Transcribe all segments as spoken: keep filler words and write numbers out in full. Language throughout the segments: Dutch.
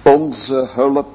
Onze hulp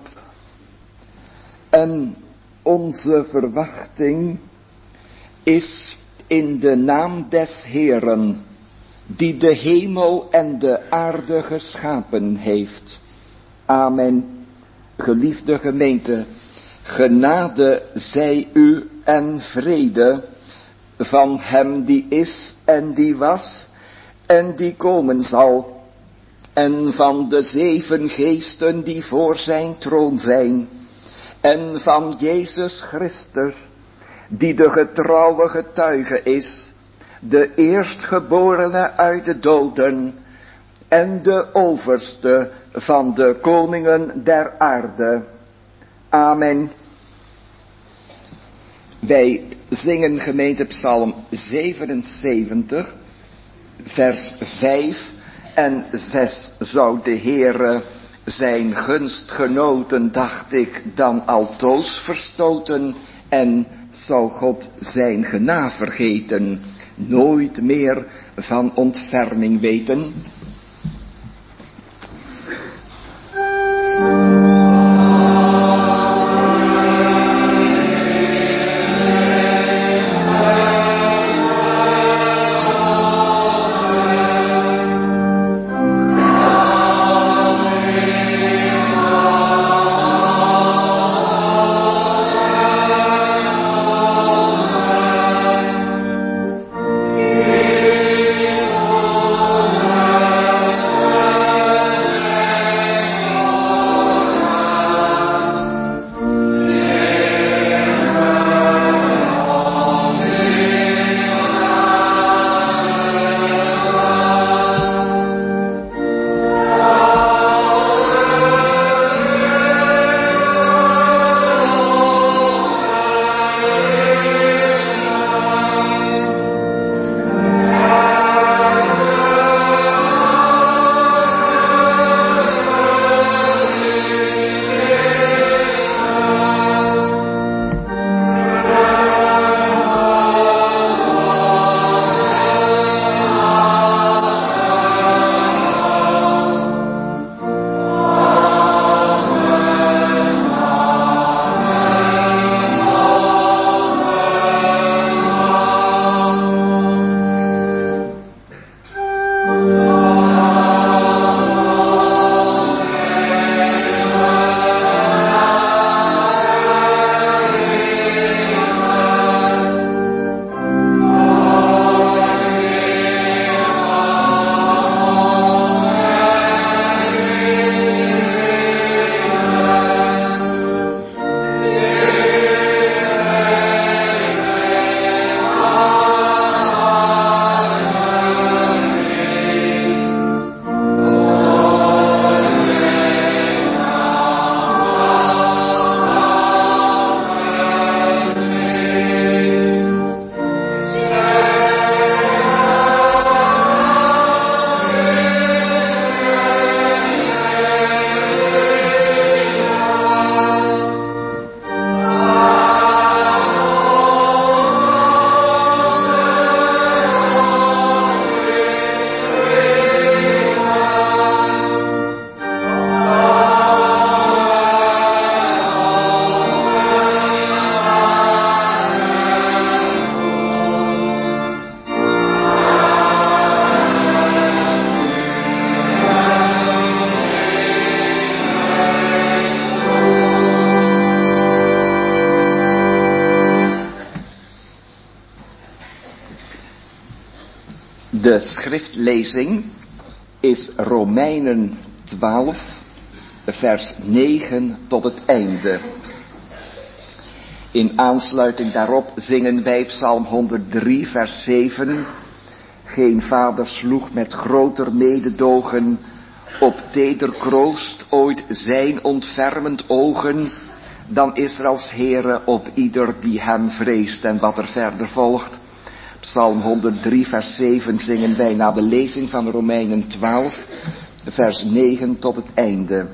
en onze verwachting is in de naam des Heeren, die de hemel en de aarde geschapen heeft. Amen. Geliefde gemeente, genade zij u en vrede van hem die is en die was en die komen zal, en van de zeven geesten die voor zijn troon zijn, en van Jezus Christus, die de getrouwe getuige is, de eerstgeborene uit de doden, en de overste van de koningen der aarde. Amen. Wij zingen gemeente Psalm zevenenzeventig, vers vijf en zes. Zou de Heere zijn gunst genoten, dacht ik, dan altoos verstoten, en zou God zijn gena vergeten, nooit meer van ontferming weten. De schriftlezing is Romeinen twaalf, vers negen tot het einde. In aansluiting daarop zingen wij Psalm honderddrie, vers zeven. Geen vader sloeg met groter mededogen op teder kroost ooit zijn ontfermend ogen dan Israëls Heere op ieder die hem vreest. En wat er verder volgt. Psalm honderddrie, vers zeven zingen wij na de lezing van Romeinen twaalf, vers negen tot het einde.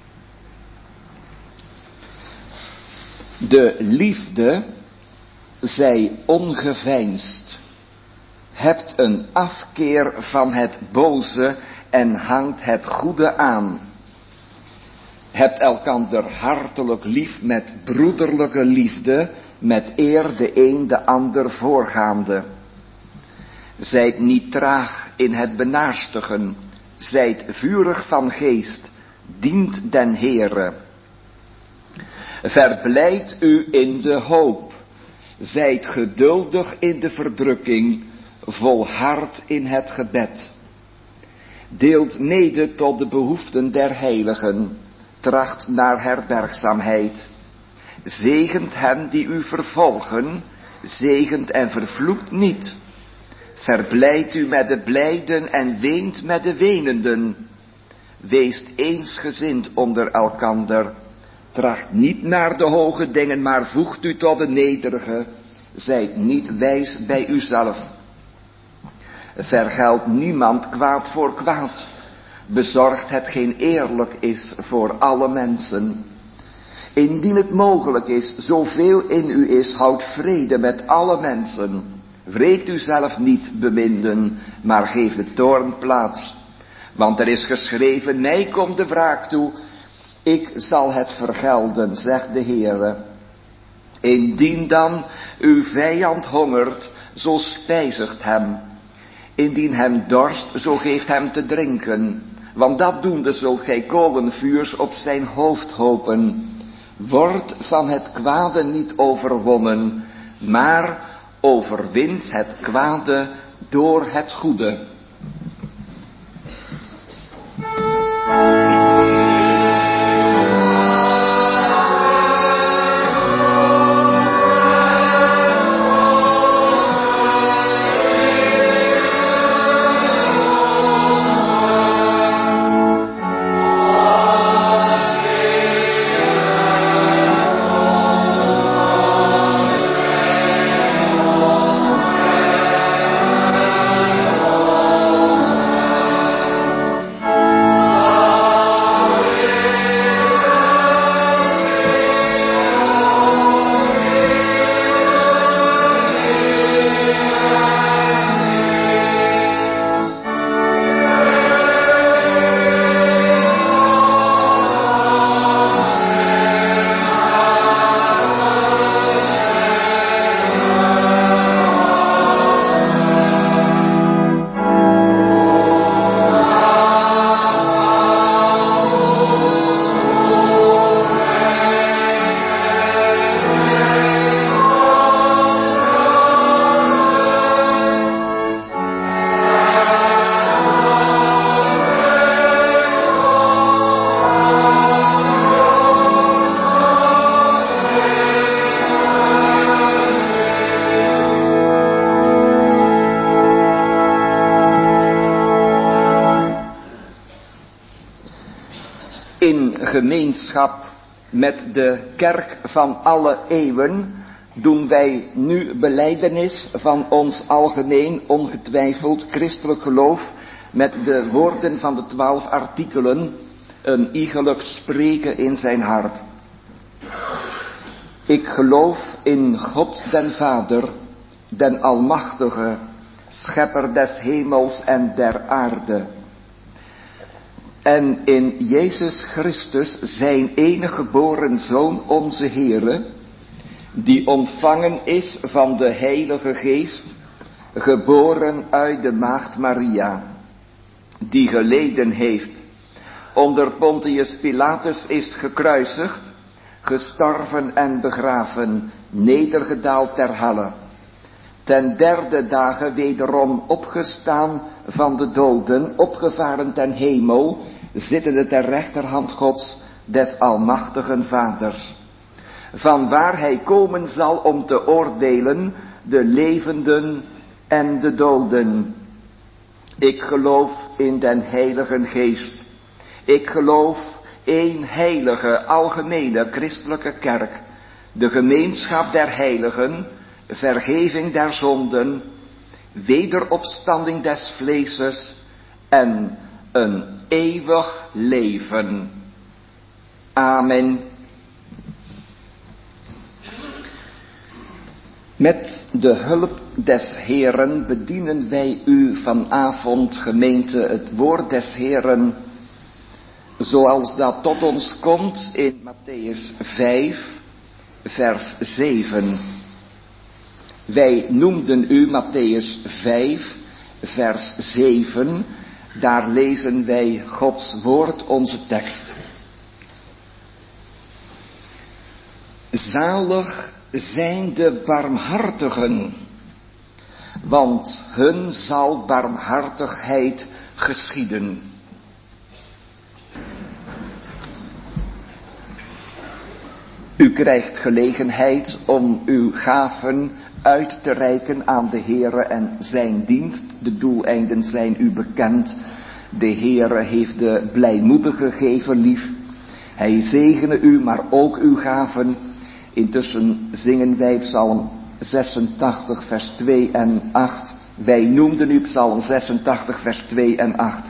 De liefde zij ongeveinsd, hebt een afkeer van het boze en hangt het goede aan. Hebt elkander hartelijk lief met broederlijke liefde, met eer de een de ander voorgaande. Zijt niet traag in het benaarstigen, zijt vurig van geest, dient den Heere. Verblijd u in de hoop, zijt geduldig in de verdrukking, volhard in het gebed. Deelt mede tot de behoeften der heiligen, tracht naar herbergzaamheid. Zegent hen die u vervolgen, zegent en vervloekt niet. Verblijdt u met de blijden en weent met de wenenden. Weest eensgezind onder elkander. Tracht niet naar de hoge dingen, maar voegt u tot de nederige. Zijt niet wijs bij uzelf. Vergeld niemand kwaad voor kwaad. Bezorgt hetgeen eerlijk is voor alle mensen. Indien het mogelijk is, zoveel in u is, houd vrede met alle mensen. Wreekt u zelf niet, beminden, maar geef de toorn plaats. Want er is geschreven, mij komt de wraak toe, ik zal het vergelden, zegt de Heere. Indien dan uw vijand hongert, zo spijzigt hem. Indien hem dorst, zo geeft hem te drinken. Want dat doende zult gij kolenvuurs op zijn hoofd hopen. Wordt van het kwade niet overwonnen, maar overwint het kwade door het goede. Gemeenschap met de kerk van alle eeuwen doen wij nu belijdenis van ons algemeen ongetwijfeld christelijk geloof met de woorden van de twaalf artikelen, een iegelijk spreken in zijn hart. Ik geloof in God den Vader, den Almachtige, schepper des hemels en der aarde. En in Jezus Christus, zijn enige geboren Zoon, onze Heere, die ontvangen is van de Heilige Geest, geboren uit de Maagd Maria, die geleden heeft, onder Pontius Pilatus is gekruisigd, gestorven en begraven, nedergedaald ter helle, ten derde dagen wederom opgestaan van de doden, opgevaren ten hemel, zittende ter rechterhand Gods, des almachtigen Vaders, van waar hij komen zal om te oordelen de levenden en de doden. Ik geloof in den Heiligen Geest. Ik geloof één heilige, algemene, christelijke kerk, de gemeenschap der heiligen, vergeving der zonden, wederopstanding des vleeses en een eeuwig leven. Amen. Met de hulp des Heeren bedienen wij u vanavond, gemeente, het woord des Heeren zoals dat tot ons komt in Mattheüs vijf, vers zeven. Wij noemden u Mattheüs vijf, vers zeven. Daar lezen wij Gods woord, onze tekst. Zalig zijn de barmhartigen, want hun zal barmhartigheid geschieden. U krijgt gelegenheid om uw gaven uit te reiken aan de Heere en zijn dienst. De doeleinden zijn u bekend. De Heere heeft de blijmoedige gever lief. Hij zegene u, maar ook uw gaven. Intussen zingen wij Psalm zesentachtig, vers twee en acht. Wij noemden u Psalm zesentachtig, vers twee en acht.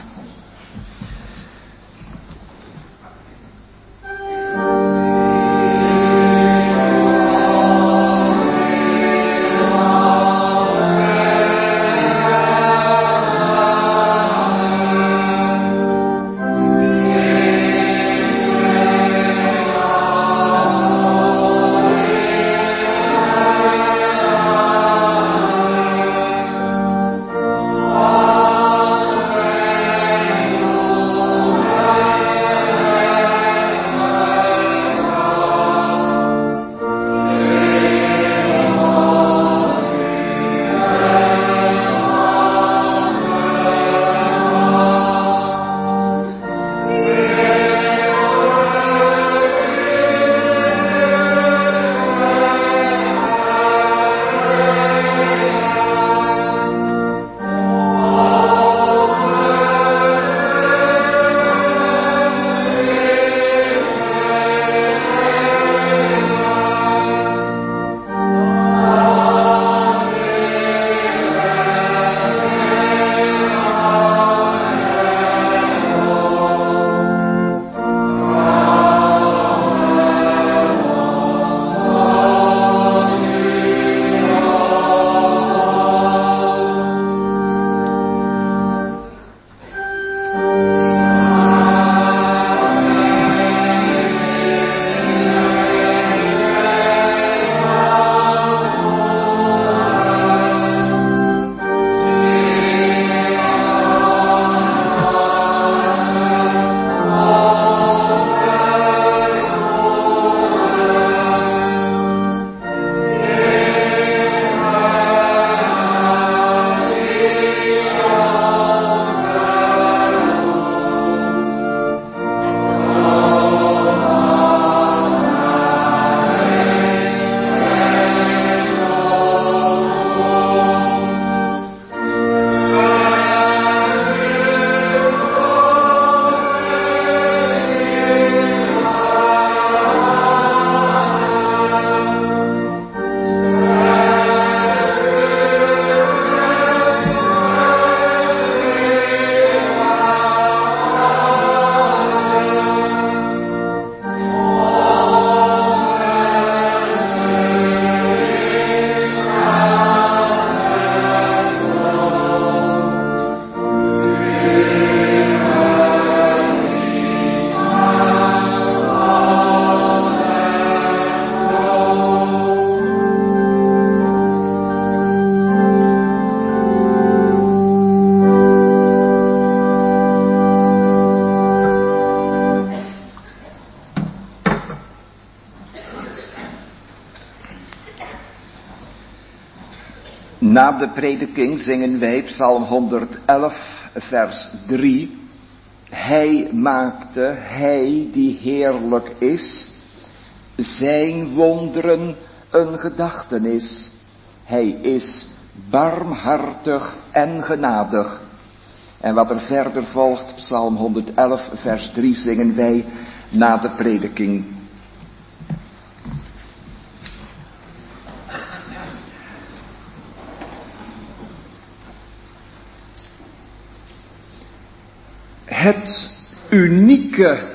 Na de prediking zingen wij Psalm honderdelf, vers drie. Hij maakte, hij die heerlijk is, zijn wonderen een gedachtenis. Hij is barmhartig en genadig. En wat er verder volgt, Psalm honderdelf, vers drie, zingen wij na de prediking. Het unieke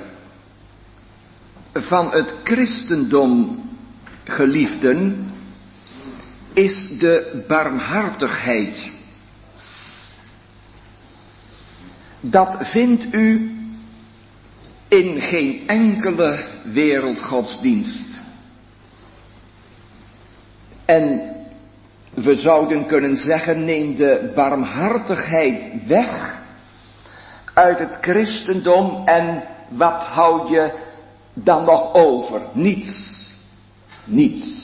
van het christendom, geliefden, is de barmhartigheid. Dat vindt u in geen enkele wereldgodsdienst. En we zouden kunnen zeggen, neem de barmhartigheid weg uit het christendom en wat hou je dan nog over? Niets. Niets.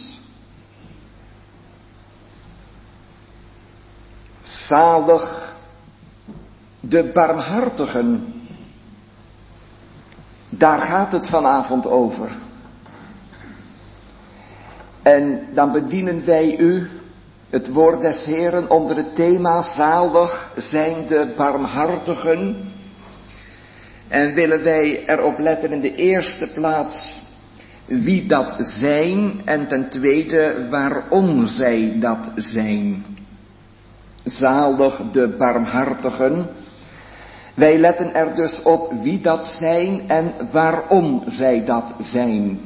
Zalig de barmhartigen. Daar gaat het vanavond over. En dan bedienen wij u het woord des Heeren onder het thema zalig zijn de barmhartigen. En willen wij erop letten in de eerste plaats wie dat zijn en ten tweede waarom zij dat zijn. Zalig de barmhartigen. Wij letten er dus op wie dat zijn en waarom zij dat zijn.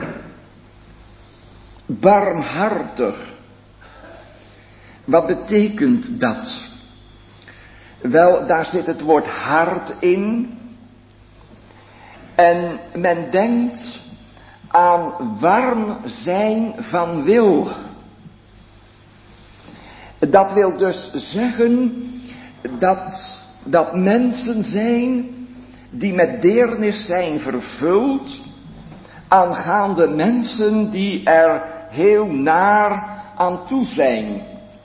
Barmhartig. Wat betekent dat? Wel, daar zit het woord hart in. En men denkt aan warm zijn van wil. Dat wil dus zeggen dat, dat mensen zijn die met deernis zijn vervuld aangaande mensen die er heel naar aan toe zijn.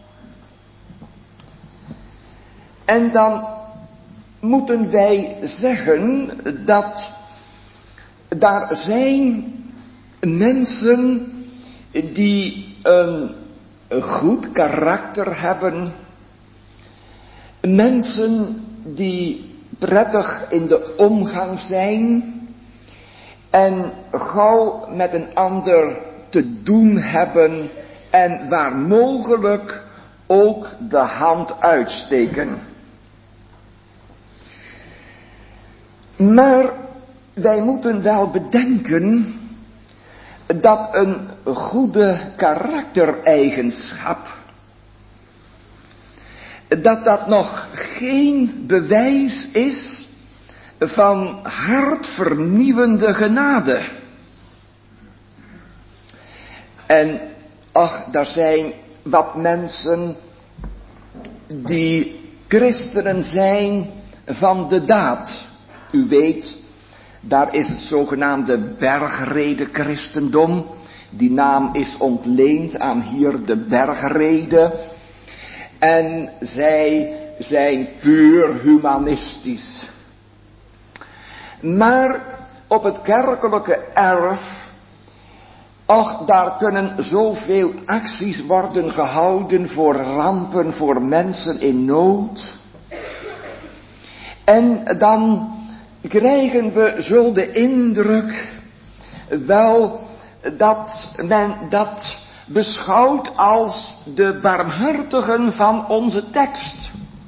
En dan moeten wij zeggen dat daar zijn mensen die een goed karakter hebben. Mensen die prettig in de omgang zijn. En gauw met een ander te doen hebben. En waar mogelijk ook de hand uitsteken. Maar wij moeten wel bedenken dat een goede karaktereigenschap, dat dat nog geen bewijs is van hartvernieuwende genade. En ach, daar zijn wat mensen die christenen zijn van de daad. U weet, daar is het zogenaamde bergrede christendom. Die naam is ontleend aan hier de bergrede. En zij zijn puur humanistisch. Maar op het kerkelijke erf, ach, daar kunnen zoveel acties worden gehouden voor rampen, voor mensen in nood. En dan krijgen we zo de indruk wel dat men dat beschouwt als de barmhartigen van onze tekst.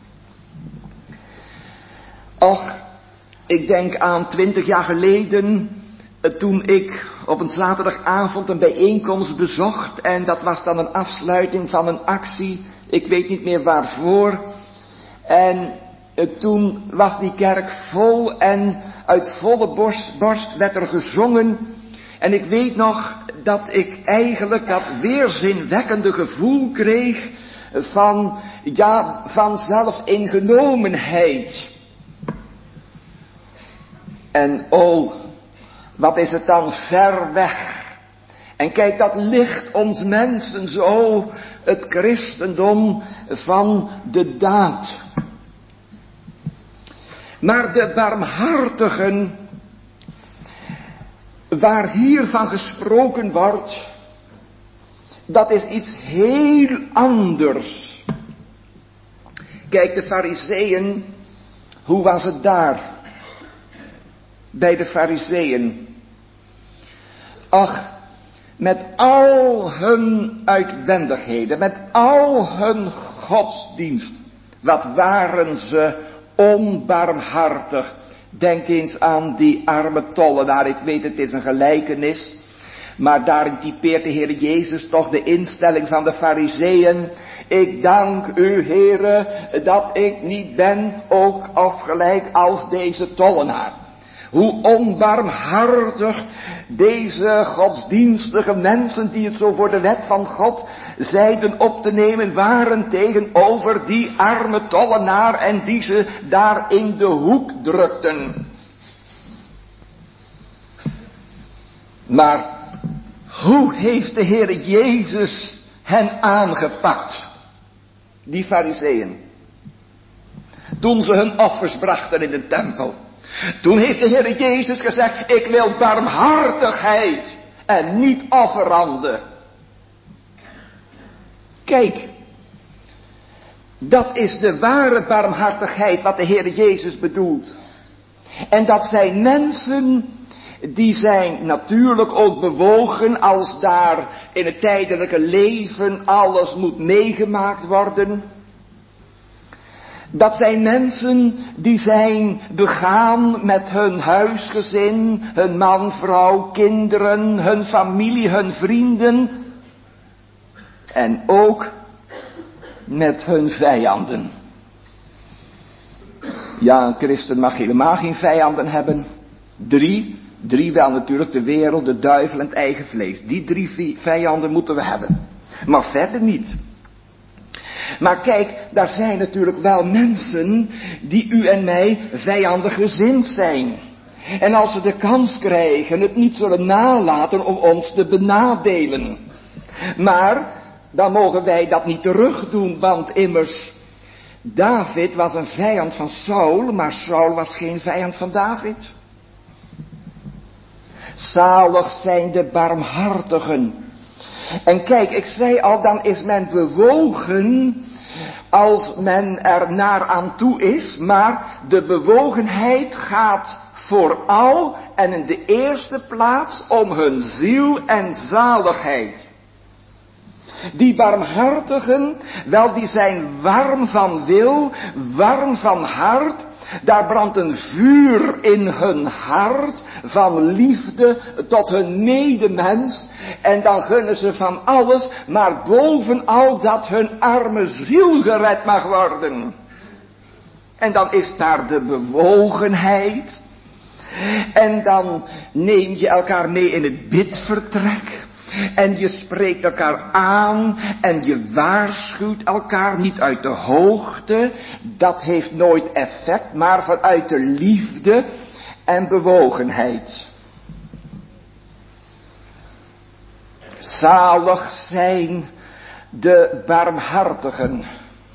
Och, ik denk aan twintig jaar geleden, toen ik op een zaterdagavond een bijeenkomst bezocht en dat was dan een afsluiting van een actie, ik weet niet meer waarvoor. En toen was die kerk vol en uit volle borst, borst werd er gezongen. En ik weet nog dat ik eigenlijk dat weerzinwekkende gevoel kreeg van, ja, van zelfingenomenheid. En oh, wat is het dan ver weg. En kijk, dat ligt ons mensen zo, het christendom van de daad. Maar de barmhartigen, waar hiervan gesproken wordt, dat is iets heel anders. Kijk, de Farizeeën, hoe was het daar? Bij de Farizeeën. Ach, met al hun uitwendigheden, met al hun godsdienst, wat waren ze onbarmhartig. Denk eens aan die arme tollenaar. Ik weet, het is een gelijkenis. Maar daarin typeert de Heer Jezus toch de instelling van de Farizeeën. Ik dank u, Heere, dat ik niet ben ook of gelijk als deze tollenaar. Hoe onbarmhartig deze godsdienstige mensen die het zo voor de wet van God zeiden op te nemen waren tegenover die arme tollenaar en die ze daar in de hoek drukten. Maar hoe heeft de Heer Jezus hen aangepakt? Die fariseeën. Toen ze hun offers brachten in de tempel. Toen heeft de Heer Jezus gezegd, ik wil barmhartigheid en niet offeranden. Kijk, dat is de ware barmhartigheid wat de Heer Jezus bedoelt. En dat zijn mensen die zijn natuurlijk ook bewogen als daar in het tijdelijke leven alles moet meegemaakt worden. Dat zijn mensen die zijn begaan met hun huisgezin, hun man, vrouw, kinderen, hun familie, hun vrienden. En ook met hun vijanden. Ja, een christen mag helemaal geen vijanden hebben. Drie, drie wel natuurlijk, de wereld, de duivel en het eigen vlees. Die drie vijanden moeten we hebben. Maar verder niet. Maar kijk, daar zijn natuurlijk wel mensen die u en mij vijandig gezind zijn. En als ze de kans krijgen, het niet zullen nalaten om ons te benadelen. Maar dan mogen wij dat niet terugdoen, want immers David was een vijand van Saul, maar Saul was geen vijand van David. Zalig zijn de barmhartigen. En kijk, ik zei al, dan is men bewogen als men er naar aan toe is, maar de bewogenheid gaat vooral en in de eerste plaats om hun ziel en zaligheid. Die barmhartigen, wel die zijn warm van wil, warm van hart. Daar brandt een vuur in hun hart van liefde tot hun medemens. En dan gunnen ze van alles, maar bovenal dat hun arme ziel gered mag worden. En dan is daar de bewogenheid. En dan neem je elkaar mee in het bidvertrek. En je spreekt elkaar aan en je waarschuwt elkaar niet uit de hoogte. Dat heeft nooit effect, maar vanuit de liefde en bewogenheid. Zalig zijn de barmhartigen.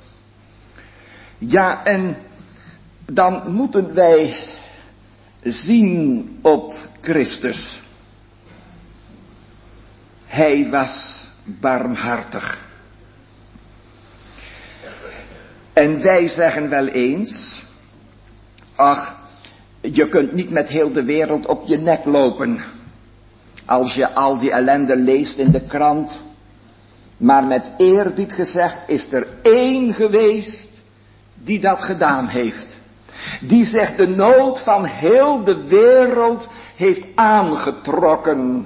Ja, en dan moeten wij zien op Christus. Hij was barmhartig. En wij zeggen wel eens, ach, je kunt niet met heel de wereld op je nek lopen. Als je al die ellende leest in de krant. Maar met eerbied gezegd is er één geweest die dat gedaan heeft. Die zich de nood van heel de wereld heeft aangetrokken.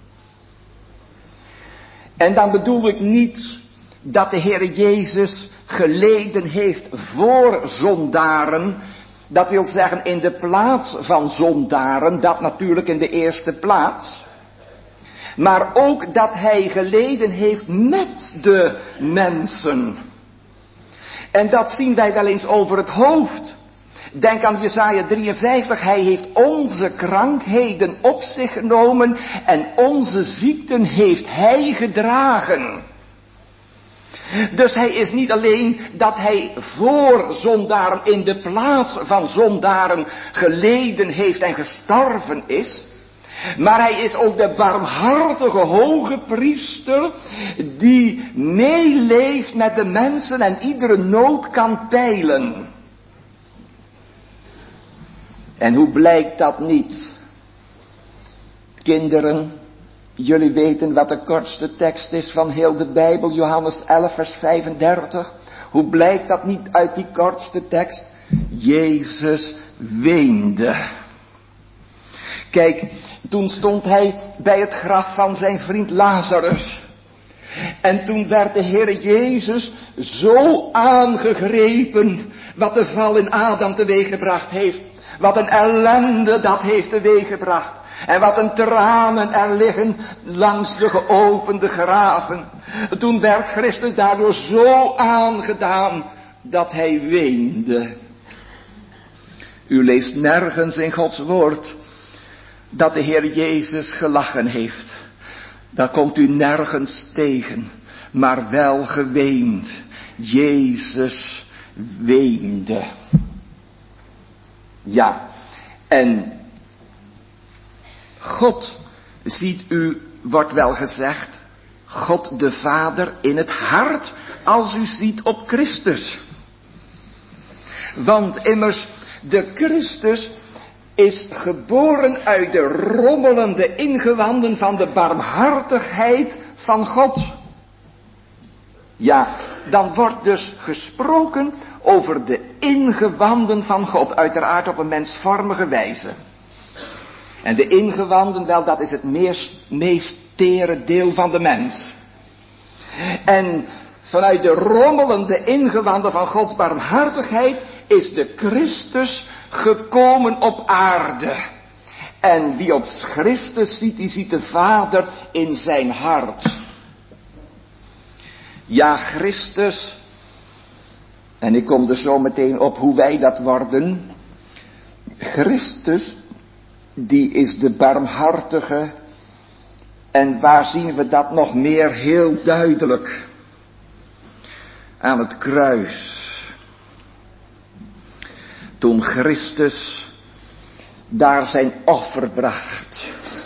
En dan bedoel ik niet dat de Heer Jezus geleden heeft voor zondaren. Dat wil zeggen in de plaats van zondaren, dat natuurlijk in de eerste plaats. Maar ook dat hij geleden heeft met de mensen. En dat zien wij wel eens over het hoofd. Denk aan Jesaja drieënvijftig, hij heeft onze krankheden op zich genomen en onze ziekten heeft hij gedragen. Dus hij is niet alleen dat hij voor zondaren in de plaats van zondaren geleden heeft en gestorven is. Maar hij is ook de barmhartige hoge priester die meeleeft met de mensen en iedere nood kan peilen. En hoe blijkt dat niet? Kinderen, jullie weten wat de kortste tekst is van heel de Bijbel, Johannes elf vers vijfendertig. Hoe blijkt dat niet uit die kortste tekst? Jezus weende. Kijk, toen stond hij bij het graf van zijn vriend Lazarus. En toen werd de Heer Jezus zo aangegrepen wat de val in Adam teweeggebracht heeft. Wat een ellende dat heeft teweeggebracht. En wat een tranen er liggen langs de geopende graven. Toen werd Christus daardoor zo aangedaan dat hij weende. U leest nergens in Gods woord dat de Heer Jezus gelachen heeft. Dat komt u nergens tegen, maar wel geweend. Jezus weende. Ja, en God ziet u, wordt wel gezegd, God de Vader in het hart als u ziet op Christus. Want immers de Christus is geboren uit de rommelende ingewanden van de barmhartigheid van God. Ja, dan wordt dus gesproken over de ingewanden van God, uiteraard op een mensvormige wijze. En de ingewanden, wel, dat is het meest, meest tere deel van de mens. En vanuit de rommelende ingewanden van Gods barmhartigheid is de Christus gekomen op aarde. En wie op Christus ziet, die ziet de Vader in zijn hart. Ja, Christus, en ik kom er zo meteen op hoe wij dat worden. Christus, die is de barmhartige. En waar zien we dat nog meer heel duidelijk? Aan het kruis. Toen Christus daar zijn offer bracht.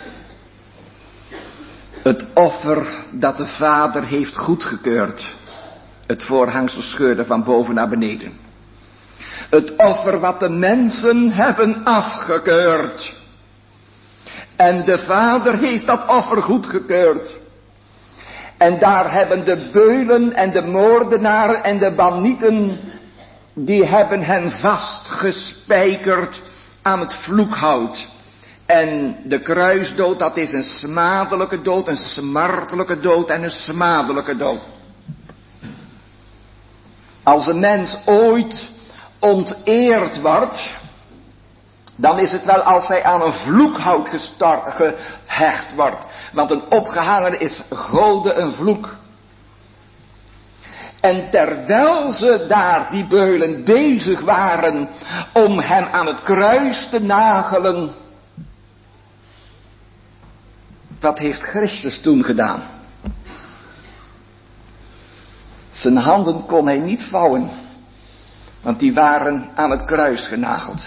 Het offer dat de Vader heeft goedgekeurd. Het voorhangsel scheurde van boven naar beneden. Het offer wat de mensen hebben afgekeurd. En de Vader heeft dat offer goedgekeurd. En daar hebben de beulen en de moordenaren en de bannieten, die hebben hem vastgespijkerd aan het vloekhout. En de kruisdood, dat is een smadelijke dood, een smartelijke dood en een smadelijke dood. Als een mens ooit onteerd wordt, dan is het wel als hij aan een vloekhout gestar- gehecht wordt. Want een opgehangen is gode een vloek. En terwijl ze daar, die beulen, bezig waren om hem aan het kruis te nagelen, wat heeft Christus toen gedaan? Zijn handen kon hij niet vouwen, want die waren aan het kruis genageld.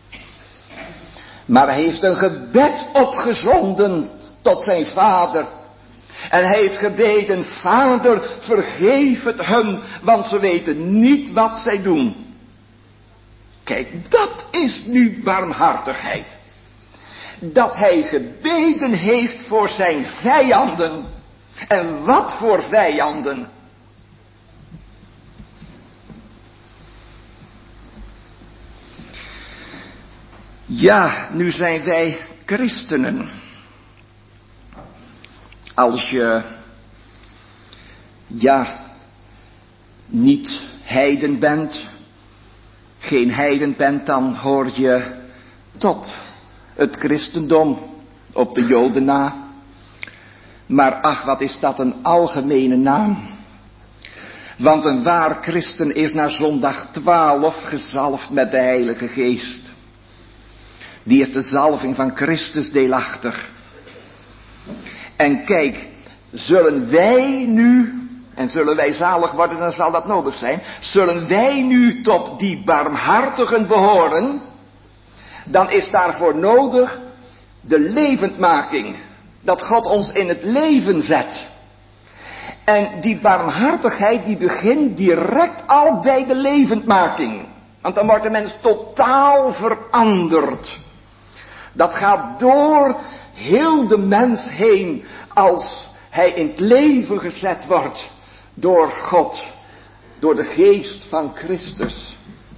Maar hij heeft een gebed opgezonden tot zijn Vader. En hij heeft gebeden, Vader, vergeef het hun, want ze weten niet wat zij doen. Kijk, dat is nu barmhartigheid. Dat hij gebeden heeft voor zijn vijanden. En wat voor vijanden? Ja, nu zijn wij christenen. Als je, ja, niet heiden bent, geen heiden bent, dan hoor je tot het christendom op de Joden na. Maar ach, wat is dat een algemene naam. Want een waar christen is na zondag twaalf gezalfd met de Heilige Geest. Die is de zalving van Christus deelachtig. En kijk, zullen wij nu, en zullen wij zalig worden, dan zal dat nodig zijn. Zullen wij nu tot die barmhartigen behoren, dan is daarvoor nodig de levendmaking. Dat God ons in het leven zet. En die barmhartigheid die begint direct al bij de levendmaking. Want dan wordt de mens totaal veranderd. Dat gaat door heel de mens heen als hij in het leven gezet wordt door God. Door de geest van Christus.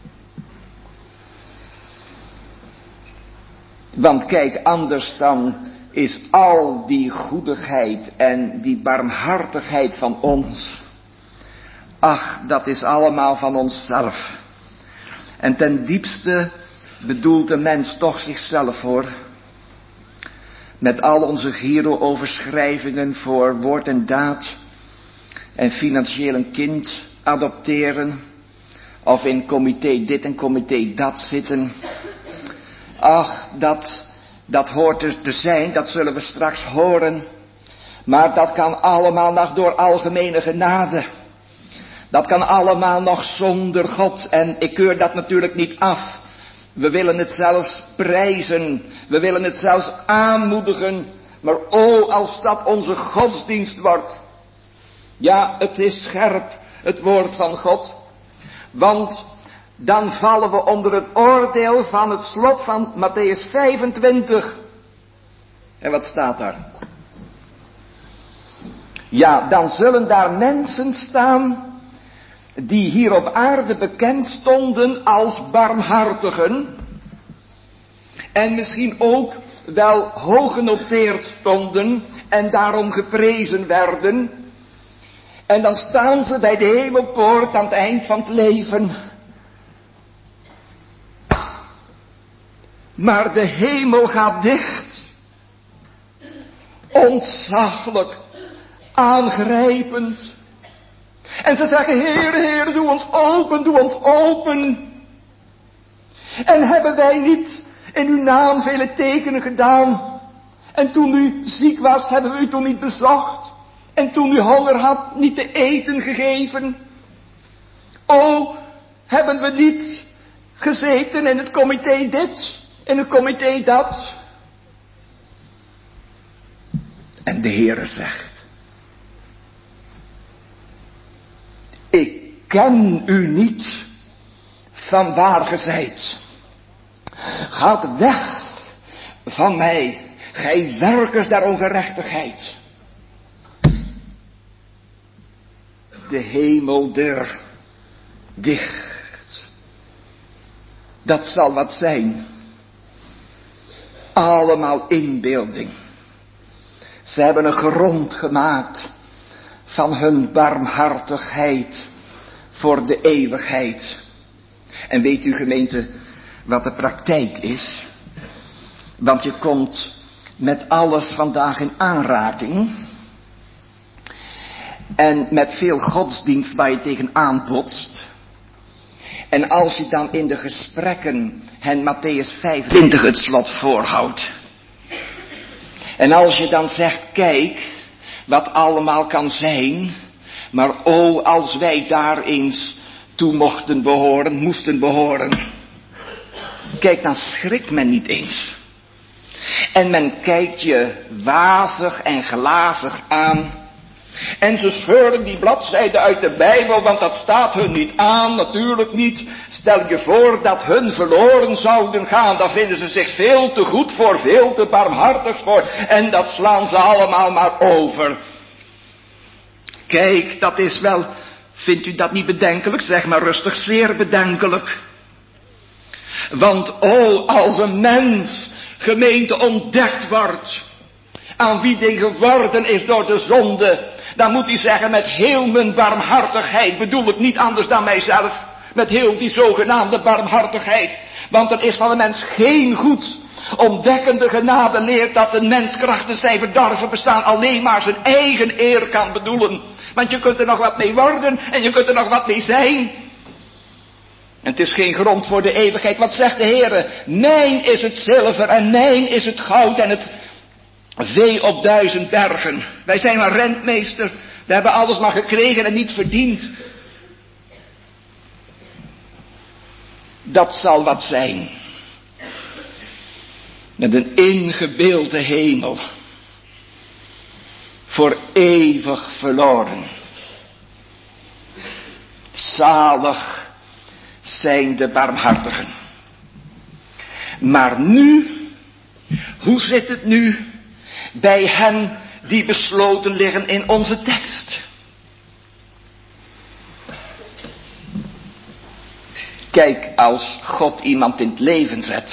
Want kijk, anders dan is al die goedigheid en die barmhartigheid van ons. Ach, dat is allemaal van onszelf. En ten diepste bedoelt de mens toch zichzelf hoor. Met al onze Giro-overschrijvingen voor woord en daad. En financieel een kind adopteren. Of in comité dit en comité dat zitten. Ach, dat, dat hoort er te zijn, dat zullen we straks horen. Maar dat kan allemaal nog door algemene genade. Dat kan allemaal nog zonder God. En ik keur dat natuurlijk niet af. We willen het zelfs prijzen. We willen het zelfs aanmoedigen. Maar o, als dat onze godsdienst wordt. Ja, het is scherp, het woord van God. Want dan vallen we onder het oordeel van het slot van Mattheüs vijfentwintig. En wat staat daar? Ja, dan zullen daar mensen staan die hier op aarde bekend stonden als barmhartigen. En misschien ook wel hoog genoteerd stonden en daarom geprezen werden. En dan staan ze bij de hemelpoort aan het eind van het leven. Maar de hemel gaat dicht. Ontzaglijk. Aangrijpend. En ze zeggen, Heer, Heer, doe ons open, doe ons open. En hebben wij niet in uw naam vele tekenen gedaan? En toen u ziek was, hebben we u toen niet bezocht? En toen u honger had, niet te eten gegeven? O, hebben we niet gezeten in het comité dit, in het comité dat? En de Heere zegt, ik ken u niet van waar ge zijt. Gaat weg van mij, gij werkers der ongerechtigheid. De hemeldeur dicht. Dat zal wat zijn. Allemaal inbeelding. Ze hebben een grond gemaakt van hun barmhartigheid voor de eeuwigheid. En weet u gemeente wat de praktijk is? Want je komt met alles vandaag in aanraking. En met veel godsdienst waar je tegen aanbotst. En als je dan in de gesprekken hen Mattheüs vijfentwintig het slot voorhoudt. En als je dan zegt, kijk, wat allemaal kan zijn. Maar o, als wij daar eens toe mochten behoren, moesten behoren. Kijk, dan schrikt men niet eens. En men kijkt je wazig en glazig aan. En ze scheuren die bladzijden uit de Bijbel, want dat staat hun niet aan, natuurlijk niet. Stel je voor dat hun verloren zouden gaan, daar vinden ze zich veel te goed voor, veel te barmhartig voor. En dat slaan ze allemaal maar over. Kijk, dat is wel, vindt u dat niet bedenkelijk? Zeg maar rustig, zeer bedenkelijk. Want o, als een mens, gemeente, ontdekt wordt, aan wie die geworden is door de zonde, dan moet hij zeggen, met heel mijn barmhartigheid, bedoel ik niet anders dan mijzelf, met heel die zogenaamde barmhartigheid. Want er is van de mens geen goed. Ontdekkende genade leert dat de menskrachten zijn verdorven bestaan alleen maar zijn eigen eer kan bedoelen. Want je kunt er nog wat mee worden en je kunt er nog wat mee zijn. En het is geen grond voor de eeuwigheid. Wat zegt de Heere? Mijn is het zilver en mijn is het goud en het vee op duizend bergen. Wij zijn maar rentmeester. We hebben alles maar gekregen en niet verdiend. Dat zal wat zijn. Met een ingebeelde hemel. Voor eeuwig verloren. Zalig zijn de barmhartigen. Maar nu, hoe zit het nu bij hen die besloten liggen in onze tekst? Kijk, als God iemand in het leven zet,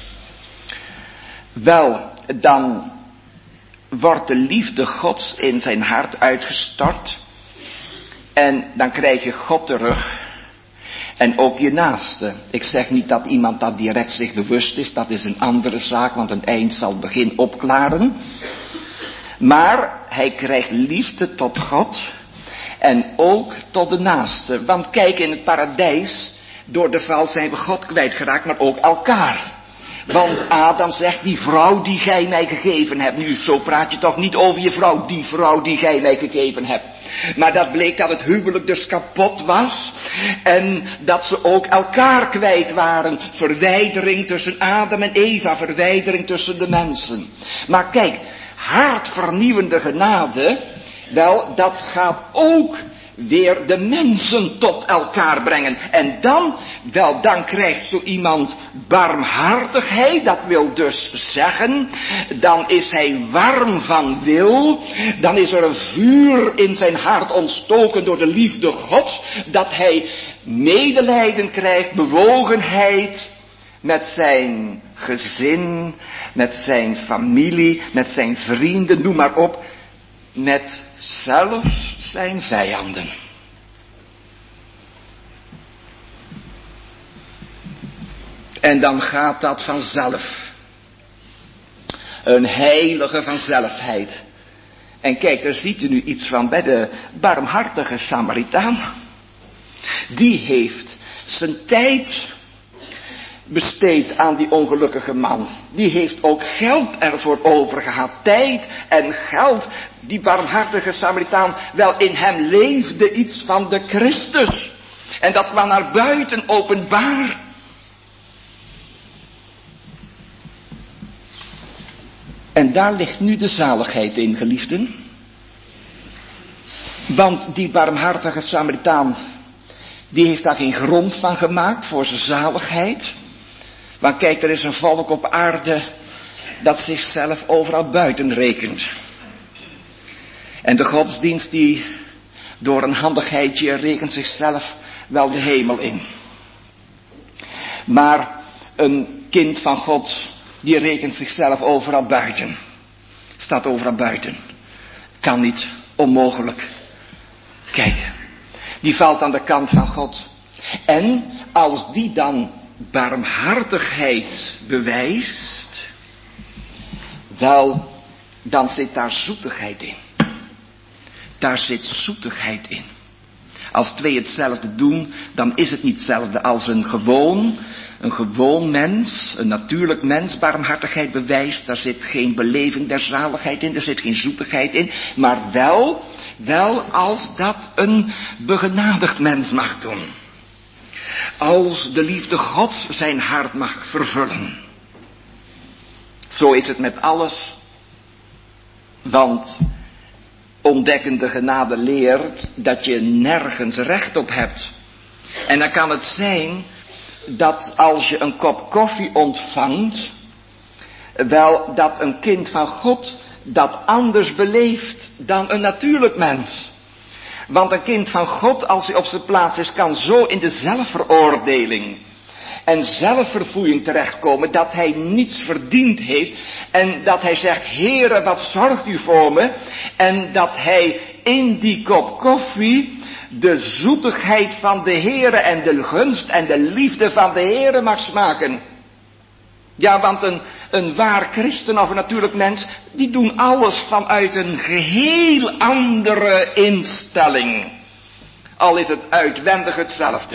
wel, dan wordt de liefde Gods in zijn hart uitgestort. En dan krijg je God terug. En ook je naaste. Ik zeg niet dat iemand dat direct zich bewust is. Dat is een andere zaak, want een eind zal het begin opklaren. Maar hij krijgt liefde tot God. En ook tot de naaste. Want kijk, in het paradijs, door de val zijn we God kwijtgeraakt, maar ook elkaar. Want Adam zegt, die vrouw die gij mij gegeven hebt. Nu, zo praat je toch niet over je vrouw, die vrouw die gij mij gegeven hebt. Maar dat bleek dat het huwelijk dus kapot was. En dat ze ook elkaar kwijt waren. Verwijdering tussen Adam en Eva, verwijdering tussen de mensen. Maar kijk, hartvernieuwende genade, wel, dat gaat ook weer de mensen tot elkaar brengen. En dan, wel, dan krijgt zo iemand barmhartigheid. Dat wil dus zeggen, dan is hij warm van wil. Dan is er een vuur in zijn hart ontstoken door de liefde Gods. Dat hij medelijden krijgt, bewogenheid met zijn gezin, met zijn familie, met zijn vrienden, noem maar op. Met zelfs zijn vijanden. En dan gaat dat vanzelf. Een heilige vanzelfheid. En kijk, daar ziet u nu iets van bij de barmhartige Samaritaan. Die heeft zijn tijd besteed aan die ongelukkige man. Die heeft ook geld ervoor over gehad. Tijd en geld. Die barmhartige Samaritaan, wel, in hem leefde iets van de Christus. En dat kwam naar buiten openbaar. En daar ligt nu de zaligheid in, geliefden. Want die barmhartige Samaritaan, die heeft daar geen grond van gemaakt voor zijn zaligheid. Want kijk, er is een volk op aarde dat zichzelf overal buiten rekent. En de godsdienst die door een handigheidje rekent zichzelf wel de hemel in. Maar een kind van God, die rekent zichzelf overal buiten. Staat overal buiten. Kan niet, onmogelijk. Kijk, die valt aan de kant van God. En als die dan barmhartigheid bewijst, wel, dan zit daar zoetigheid in. Daar zit zoetigheid in. Als twee hetzelfde doen, dan is het niet hetzelfde als een gewoon, een gewoon mens, een natuurlijk mens barmhartigheid bewijst. Daar zit geen beleving der zaligheid in, er zit geen zoetigheid in. Maar wel, wel als dat een begenadigd mens mag doen. Als de liefde Gods zijn hart mag vervullen. Zo is het met alles. Want ontdekkende genade leert dat je nergens recht op hebt. En dan kan het zijn dat als je een kop koffie ontvangt, wel dat een kind van God dat anders beleeft dan een natuurlijk mens. Want een kind van God, als hij op zijn plaats is, kan zo in de zelfveroordeling en zelfverfoeiing terechtkomen dat hij niets verdiend heeft. En dat hij zegt, Heere, wat zorgt u voor me? En dat hij in die kop koffie de zoetigheid van de Heere en de gunst en de liefde van de Heere mag smaken. Ja, want een, een waar christen of een natuurlijk mens, die doen alles vanuit een geheel andere instelling. Al is het uitwendig hetzelfde.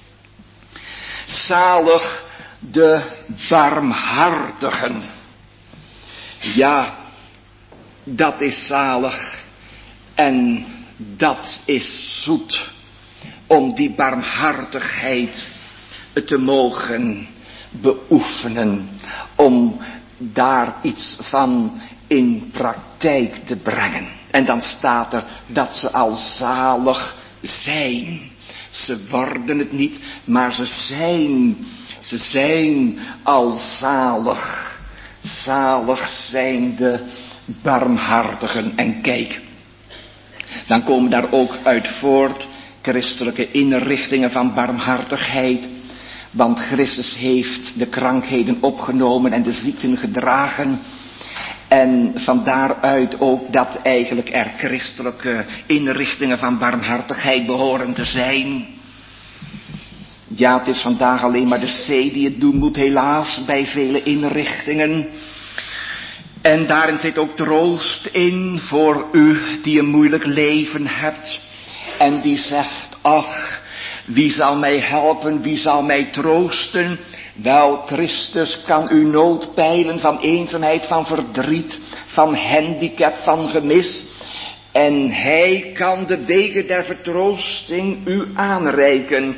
Zalig de barmhartigen. Ja, dat is zalig en dat is zoet om die barmhartigheid te mogen beoefenen, om daar iets van in praktijk te brengen. En dan staat er dat ze al zalig zijn. Ze worden het niet, maar ze zijn, ze zijn al zalig. Zalig zijn de barmhartigen. En kijk, dan komen daar ook uit voort christelijke inrichtingen van barmhartigheid. Want Christus heeft de krankheden opgenomen en de ziekten gedragen. En van daaruit ook dat eigenlijk er christelijke inrichtingen van barmhartigheid behoren te zijn. Ja, het is vandaag alleen maar de C die het doen moet, helaas, bij vele inrichtingen. En daarin zit ook troost in voor u die een moeilijk leven hebt. En die zegt, ach, wie zal mij helpen, wie zal mij troosten? Wel, Christus kan uw nood peilen van eenzaamheid, van verdriet, van handicap, van gemis. En hij kan de beker der vertroosting u aanreiken.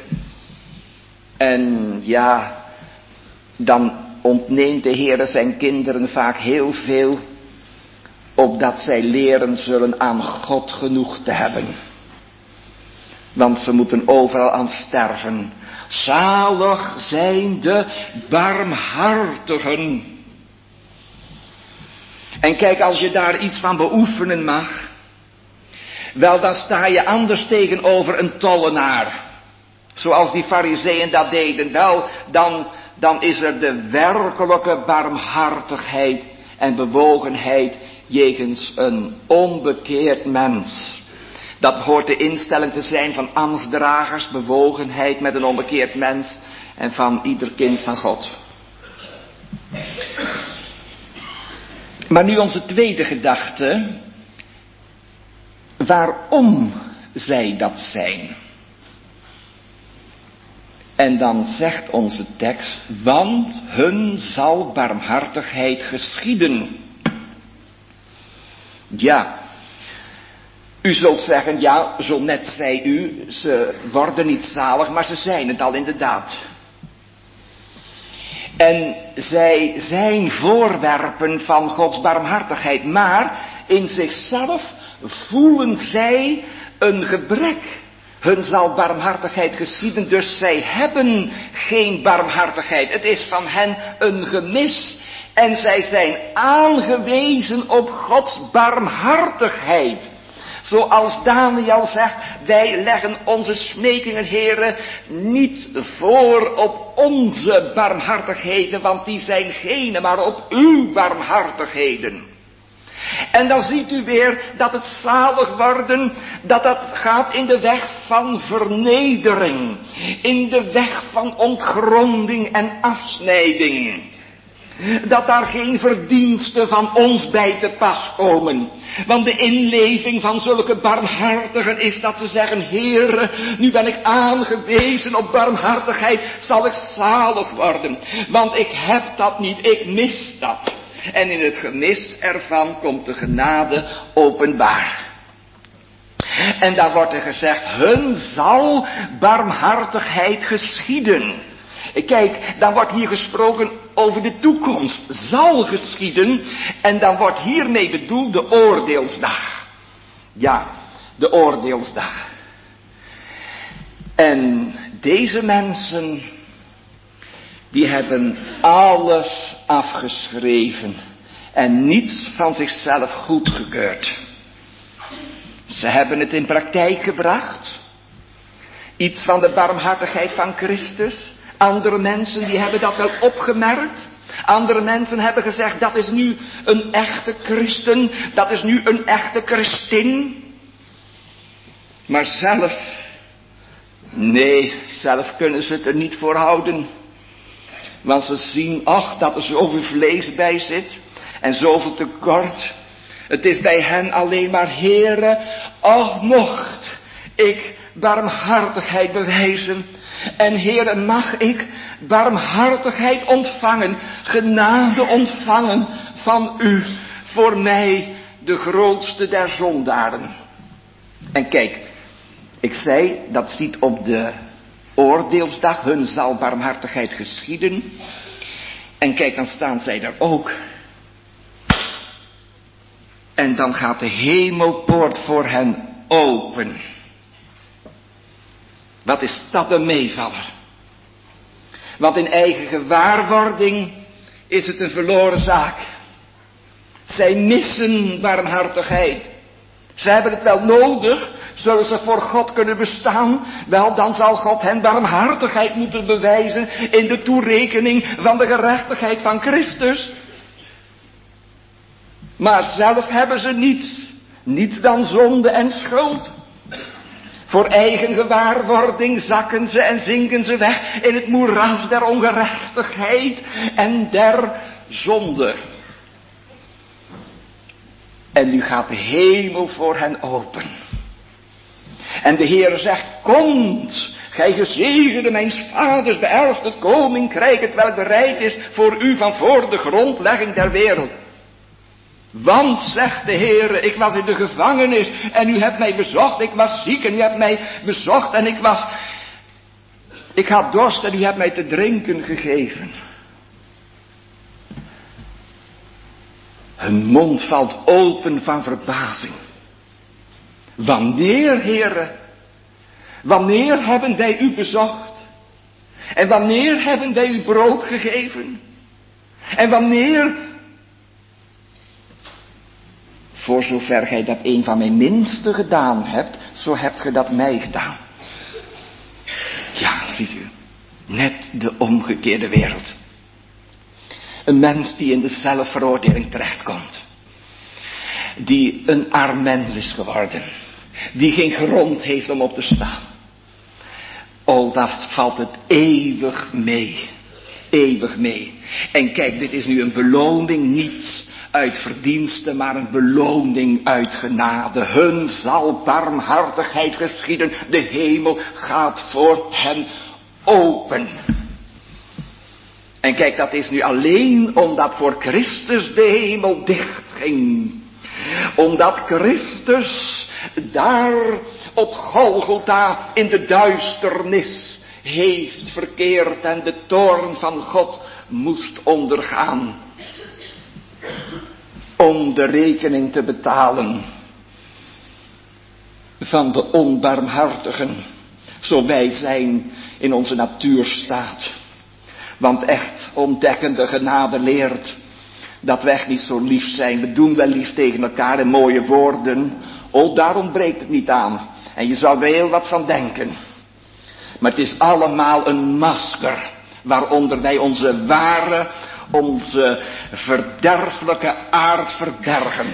En ja, dan ontneemt de Heer zijn kinderen vaak heel veel, opdat zij leren zullen aan God genoeg te hebben. Want ze moeten overal aan sterven. Zalig zijn de barmhartigen. En kijk, als je daar iets van beoefenen mag, wel, dan sta je anders tegenover een tollenaar. Zoals die farizeeën dat deden. Wel, dan, dan is er de werkelijke barmhartigheid en bewogenheid jegens een onbekeerd mens. Dat hoort de instelling te zijn van ambtsdragers, bewogenheid met een onbekeerd mens en van ieder kind van God. Maar nu onze tweede gedachte. Waarom zij dat zijn? En dan zegt onze tekst, want hun zal barmhartigheid geschieden. Ja, u zult zeggen, ja, zo net zei u, ze worden niet zalig, maar ze zijn het al inderdaad. En zij zijn voorwerpen van Gods barmhartigheid, maar in zichzelf voelen zij een gebrek. Hun zal barmhartigheid geschieden, dus zij hebben geen barmhartigheid. Het is van hen een gemis. En zij zijn aangewezen op Gods barmhartigheid. Zoals Daniel zegt, wij leggen onze smekingen, Heere, niet voor op onze barmhartigheden, want die zijn gene, maar op uw barmhartigheden. En dan ziet u weer dat het zalig worden, dat dat gaat in de weg van vernedering, in de weg van ontgronding en afsnijding. Dat daar geen verdiensten van ons bij te pas komen. Want de inleving van zulke barmhartigen is dat ze zeggen, Heere, nu ben ik aangewezen op barmhartigheid, zal ik zalig worden. Want ik heb dat niet, ik mis dat. En in het gemis ervan komt de genade openbaar. En daar wordt er gezegd, hun zal barmhartigheid geschieden. Kijk, dan wordt hier gesproken over de toekomst. Zal geschieden. En dan wordt hiermee bedoeld de oordeelsdag. Ja, de oordeelsdag. En deze mensen, die hebben alles afgeschreven. En niets van zichzelf goedgekeurd. Ze hebben het in praktijk gebracht. Iets van de barmhartigheid van Christus. Andere mensen die hebben dat wel opgemerkt. Andere mensen hebben gezegd, dat is nu een echte christen. Dat is nu een echte christin. Maar zelf, nee, zelf kunnen ze het er niet voor houden. Want ze zien, ach, dat er zoveel vlees bij zit. En zoveel tekort. Het is bij hen alleen maar, Heere, ach, mocht ik barmhartigheid bewijzen. En Heere, mag ik barmhartigheid ontvangen, genade ontvangen van u, voor mij de grootste der zondaren. En kijk, ik zei, dat ziet op de oordeelsdag, hun zal barmhartigheid geschieden. En kijk, dan staan zij daar ook. En dan gaat de hemelpoort voor hen open. Wat is dat een meevaller? Want in eigen gewaarwording is het een verloren zaak. Zij missen barmhartigheid. Ze hebben het wel nodig. Zullen ze voor God kunnen bestaan? Wel, dan zal God hen barmhartigheid moeten bewijzen in de toerekening van de gerechtigheid van Christus. Maar zelf hebben ze niets. Niets dan zonde en schuld. Voor eigen gewaarwording zakken ze en zinken ze weg in het moeras der ongerechtigheid en der zonde. En nu gaat de hemel voor hen open. En de Heer zegt, komt, gij gezegende mijns vaders, beërft het koninkrijk, het welk bereid is voor u van voor de grondlegging der wereld. Want, zegt de Heer, ik was in de gevangenis en u hebt mij bezocht, ik was ziek en u hebt mij bezocht en ik was, ik had dorst en u hebt mij te drinken gegeven. Hun mond valt open van verbazing. Wanneer, Heere, wanneer hebben wij u bezocht? En wanneer hebben wij u brood gegeven? En wanneer, voor zover gij dat een van mijn minsten gedaan hebt, zo hebt ge dat mij gedaan. Ja, ziet u, net de omgekeerde wereld. Een mens die in de zelfveroordeling terechtkomt. Die een arm mens is geworden. Die geen grond heeft om op te staan. Oh, dat valt het eeuwig mee. Eeuwig mee. En kijk, dit is nu een beloning niet uit verdiensten, maar een beloning uit genade. Hun zal barmhartigheid geschieden. De hemel gaat voor hen open. En kijk, dat is nu alleen omdat voor Christus de hemel dicht ging. Omdat Christus daar op Golgotha in de duisternis heeft verkeerd en de toorn van God moest ondergaan. Om de rekening te betalen van de onbarmhartigen, zo wij zijn in onze natuurstaat. Want echt ontdekkende genade leert dat we echt niet zo lief zijn. We doen wel lief tegen elkaar in mooie woorden. Oh, daar ontbreekt het niet aan. En je zou er heel wat van denken. Maar het is allemaal een masker waaronder wij onze ware, onze verderfelijke aard verbergen.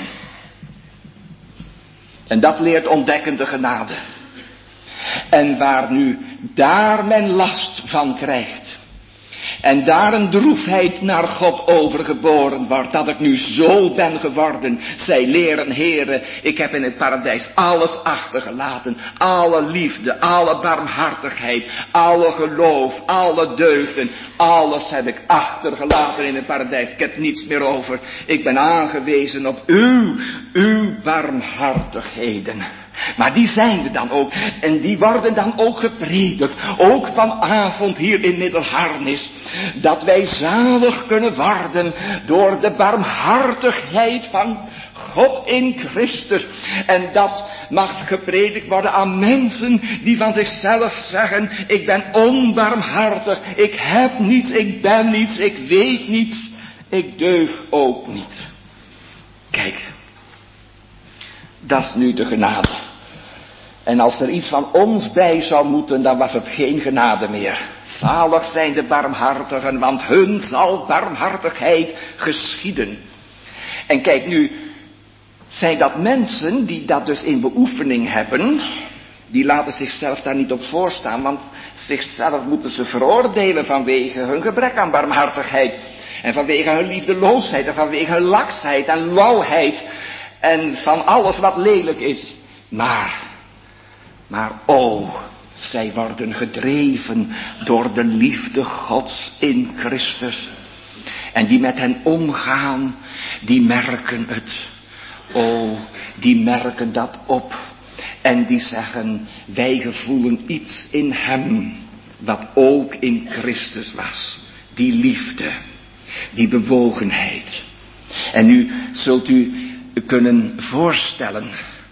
En dat leert ontdekkende genade. En waar nu daar men last van krijgt. En daar een droefheid naar God overgeboren wordt, dat ik nu zo ben geworden. Zij leren, Heere, ik heb in het paradijs alles achtergelaten. Alle liefde, alle barmhartigheid, alle geloof, alle deugden. Alles heb ik achtergelaten in het paradijs. Ik heb niets meer over. Ik ben aangewezen op uw, uw barmhartigheden. Maar die zijn er dan ook. En die worden dan ook gepredikt. Ook vanavond hier in Middelharnis. Dat wij zalig kunnen worden door de barmhartigheid van God in Christus. En dat mag gepredikt worden aan mensen die van zichzelf zeggen, ik ben onbarmhartig. Ik heb niets, ik ben niets, ik weet niets. Ik deug ook niet. Kijk. Dat is nu de genade. En als er iets van ons bij zou moeten, dan was het geen genade meer. Zalig zijn de barmhartigen, want hun zal barmhartigheid geschieden. En kijk, nu zijn dat mensen die dat dus in beoefening hebben. Die laten zichzelf daar niet op voorstaan, want zichzelf moeten ze veroordelen vanwege hun gebrek aan barmhartigheid. En vanwege hun liefdeloosheid en vanwege hun laksheid en lauwheid. En van alles wat lelijk is. Maar, maar oh, zij worden gedreven door de liefde Gods in Christus. En die met hen omgaan, die merken het. Oh, die merken dat op. En die zeggen, wij gevoelen iets in hem, wat ook in Christus was. Die liefde, die bewogenheid. En nu zult u kunnen voorstellen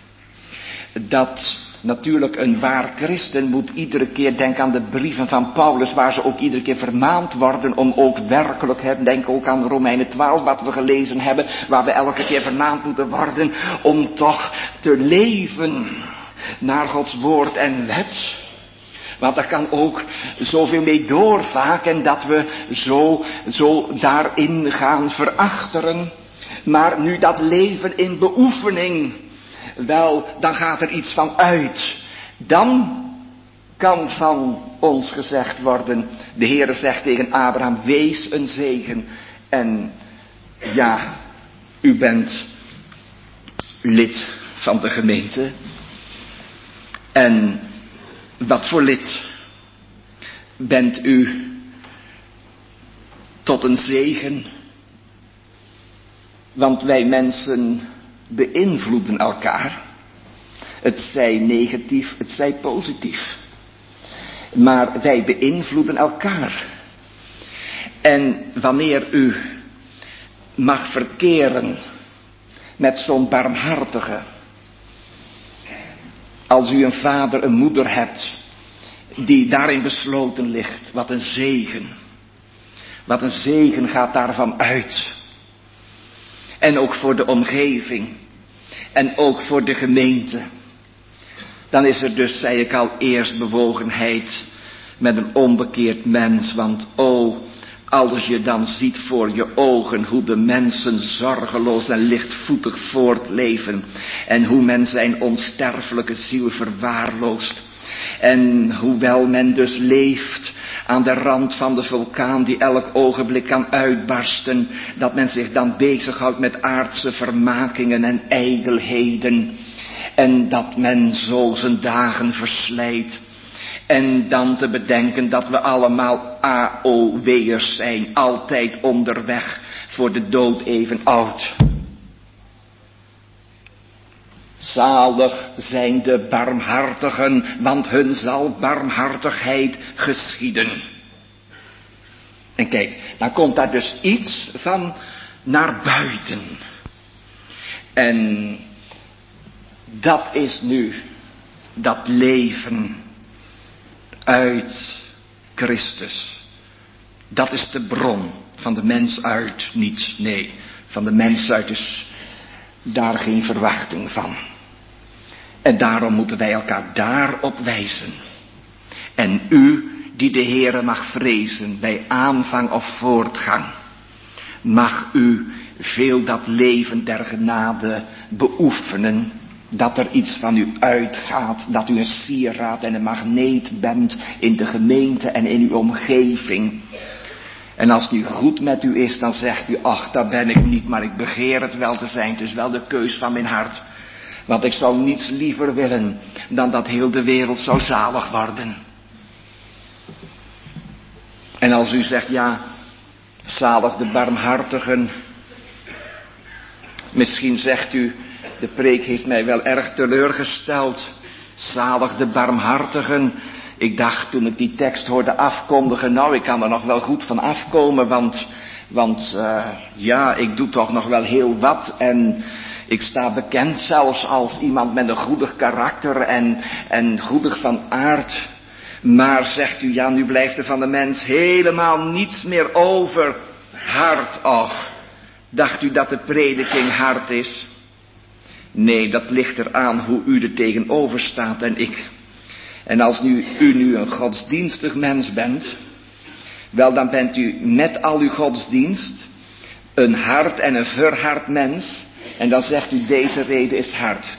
dat natuurlijk een waar christen moet iedere keer, denk aan de brieven van Paulus, waar ze ook iedere keer vermaand worden om ook werkelijk, denk ook aan Romeinen twaalf wat we gelezen hebben, waar we elke keer vermaand moeten worden om toch te leven naar Gods woord en wet. Want er kan ook zoveel mee door vaak en dat we zo, zo daarin gaan verachteren. Maar nu dat leven in beoefening, wel, dan gaat er iets van uit. Dan kan van ons gezegd worden, de Heere zegt tegen Abraham, wees een zegen. En ja, u bent lid van de gemeente. En wat voor lid bent u tot een zegen? Want wij mensen beïnvloeden elkaar. Het zij negatief, het zij positief. Maar wij beïnvloeden elkaar. En wanneer u mag verkeren met zo'n barmhartige, als u een vader, een moeder hebt, die daarin besloten ligt, wat een zegen. Wat een zegen gaat daarvan uit. En ook voor de omgeving. En ook voor de gemeente. Dan is er dus, zei ik al, eerst bewogenheid met een onbekeerd mens. Want oh, als je dan ziet voor je ogen hoe de mensen zorgeloos en lichtvoetig voortleven. En hoe men zijn onsterfelijke ziel verwaarloost. En hoewel men dus leeft aan de rand van de vulkaan die elk ogenblik kan uitbarsten, dat men zich dan bezighoudt met aardse vermakingen en ijdelheden. En dat men zo zijn dagen verslijt. En dan te bedenken dat we allemaal A O W'ers zijn, altijd onderweg voor de dood even oud. Zalig zijn de barmhartigen, want hun zal barmhartigheid geschieden. En kijk, dan komt daar dus iets van naar buiten. En dat is nu dat leven uit Christus. Dat is de bron van de mens uit niet. Nee, van de mens uit is daar geen verwachting van. En daarom moeten wij elkaar daarop wijzen. En u die de Heere mag vrezen bij aanvang of voortgang, mag u veel dat leven der genade beoefenen. Dat er iets van u uitgaat, dat u een sieraad en een magneet bent in de gemeente en in uw omgeving. En als het nu goed met u is, dan zegt u, ach, dat ben ik niet, maar ik begeer het wel te zijn. Het is wel de keus van mijn hart. Want ik zou niets liever willen dan dat heel de wereld zou zalig worden. En als u zegt, ja, zalig de barmhartigen. Misschien zegt u, de preek heeft mij wel erg teleurgesteld. Zalig de barmhartigen. Ik dacht toen ik die tekst hoorde afkondigen, nou ik kan er nog wel goed van afkomen, want, want uh, ja, ik doe toch nog wel heel wat en ik sta bekend zelfs als iemand met een goedig karakter en, en goedig van aard. Maar zegt u, ja, nu blijft er van de mens helemaal niets meer over. Hard, och. Dacht u dat de prediking hard is? Nee, dat ligt eraan hoe u er tegenover staat en ik. En als nu, u nu een godsdienstig mens bent, wel dan bent u met al uw godsdienst een hard en een verhard mens. En dan zegt u, deze reden is hard.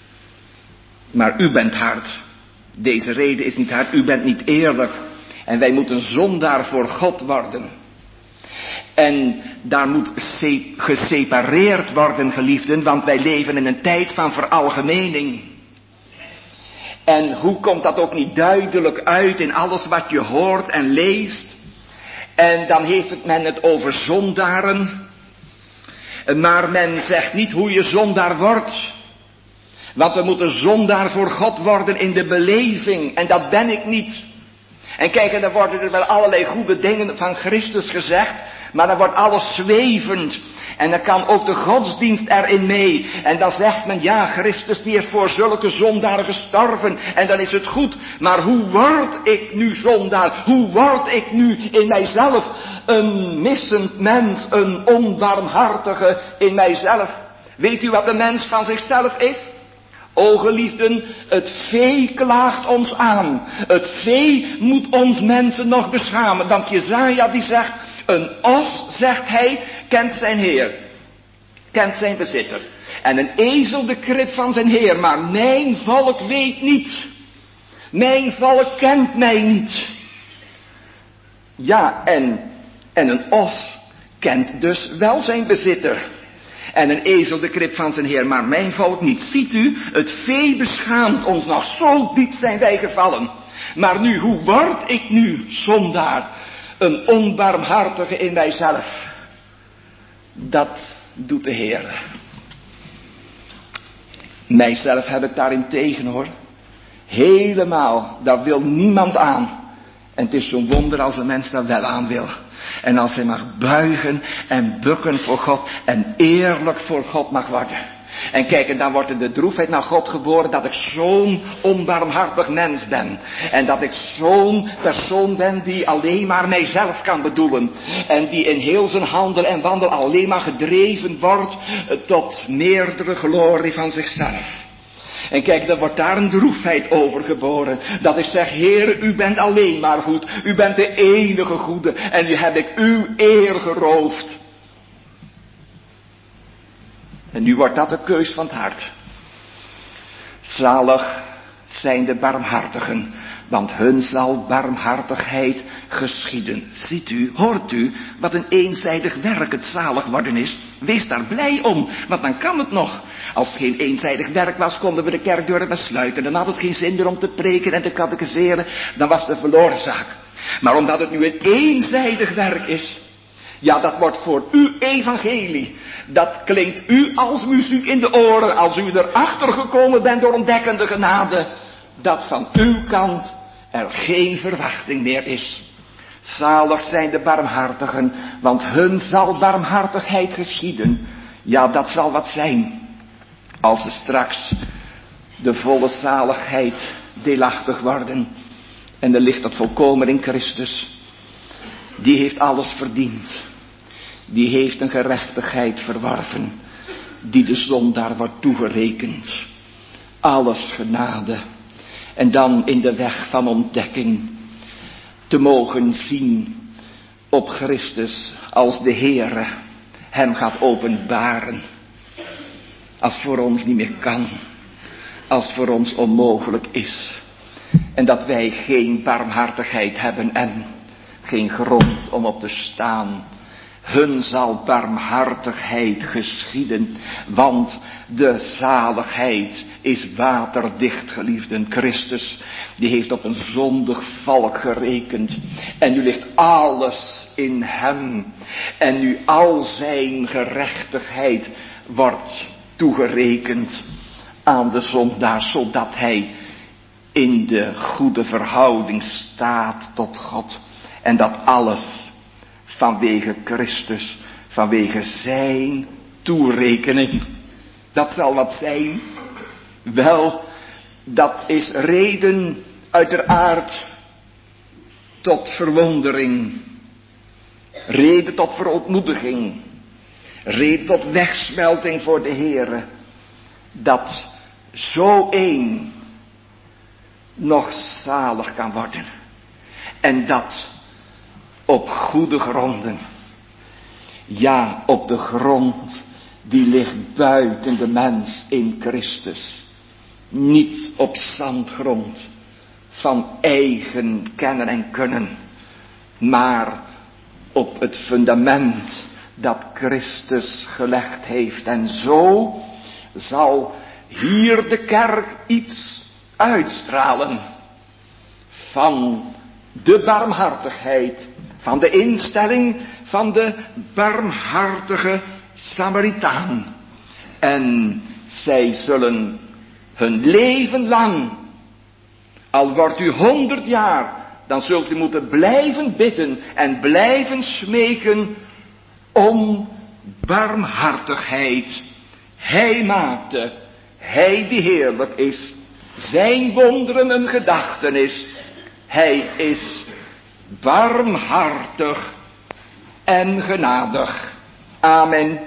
Maar u bent hard. Deze reden is niet hard, u bent niet eerlijk. En wij moeten zondaar voor God worden. En daar moet gesepareerd worden, geliefden, want wij leven in een tijd van veralgemening. En hoe komt dat ook niet duidelijk uit in alles wat je hoort en leest? En dan heeft het men het over zondaren. Maar men zegt niet hoe je zondaar wordt. Want we moeten zondaar voor God worden in de beleving. En dat ben ik niet. En kijk, en dan worden er wel allerlei goede dingen van Christus gezegd. Maar dan wordt alles zwevend. En dan kan ook de godsdienst erin mee. En dan zegt men, ja, Christus die is voor zulke zondaren gestorven. En dan is het goed. Maar hoe word ik nu zondaar? Hoe word ik nu in mijzelf een missend mens, een onbarmhartige in mijzelf? Weet u wat de mens van zichzelf is? O geliefden, het vee klaagt ons aan. Het vee moet ons mensen nog beschamen. Want Jesaja die zegt, een os, zegt hij, kent zijn heer. Kent zijn bezitter. En een ezel de krib van zijn heer. Maar mijn volk weet niet. Mijn volk kent mij niet. Ja, en, en een os kent dus wel zijn bezitter. En een ezel de krib van zijn heer, maar mijn volk niet. Ziet u, het vee beschaamt ons nog, zo diep zijn wij gevallen. Maar nu, hoe word ik nu, zondaar, een onbarmhartige in mijzelf? Dat doet de Heer. Mijzelf heb ik daarin tegen, hoor. Helemaal, daar wil niemand aan. En het is zo'n wonder als een mens daar wel aan wil. En als hij mag buigen en bukken voor God en eerlijk voor God mag worden. En kijk, en dan wordt er de droefheid naar God geboren dat ik zo'n onbarmhartig mens ben. En dat ik zo'n persoon ben die alleen maar mijzelf kan bedoelen. En die in heel zijn handel en wandel alleen maar gedreven wordt tot meerdere glorie van zichzelf. En kijk, dan wordt daar een droefheid over geboren. Dat ik zeg, Heer, u bent alleen maar goed. U bent de enige goede. En nu heb ik uw eer geroofd. En nu wordt dat de keus van het hart. Zalig zijn de barmhartigen, want hun zal barmhartigheid geschieden. Ziet u, hoort u, wat een eenzijdig werk het zalig worden is? Wees daar blij om, want dan kan het nog. Als het geen eenzijdig werk was, konden we de kerkdeuren wel sluiten. Dan had het geen zin meer om te preken en te catechiseren. Dan was het een verloren zaak. Maar omdat het nu een eenzijdig werk is, ja, dat wordt voor u evangelie. Dat klinkt u als muziek in de oren, als u erachter gekomen bent door ontdekkende genade, dat van uw kant er geen verwachting meer is. Zalig zijn de barmhartigen, want hun zal barmhartigheid geschieden. Ja, dat zal wat zijn, als ze straks de volle zaligheid deelachtig worden. En er ligt dat volkomen in Christus. Die heeft alles verdiend. Die heeft een gerechtigheid verworven, die de zondaar wordt toegerekend. Alles genade. En dan in de weg van ontdekking te mogen zien op Christus als de Heere hem gaat openbaren. Als voor ons niet meer kan. Als voor ons onmogelijk is. En dat wij geen barmhartigheid hebben en geen grond om op te staan. Hun zal barmhartigheid geschieden, want de zaligheid is waterdicht, geliefden. Christus, die heeft op een zondig volk gerekend. En nu ligt alles in hem. En nu al zijn gerechtigheid wordt toegerekend aan de zondaar, zodat hij in de goede verhouding staat tot God. En dat alles vanwege Christus, vanwege zijn toerekening. Dat zal wat zijn. Wel, dat is reden uiteraard tot verwondering. Reden tot verootmoediging. Reden tot wegsmelting voor de Heere. Dat zo één nog zalig kan worden. En dat op goede gronden. Ja, op de grond die ligt buiten de mens in Christus. Niet op zandgrond van eigen kennen en kunnen. Maar op het fundament dat Christus gelegd heeft. En zo zal hier de kerk iets uitstralen van de barmhartigheid, van de instelling van de barmhartige Samaritaan. En zij zullen hun leven lang, al wordt u honderd jaar, dan zult u moeten blijven bidden en blijven smeken om barmhartigheid. Hij maakte, hij die heerlijk is, zijn wonderen een gedachtenis. Hij is barmhartig en genadig. Amen.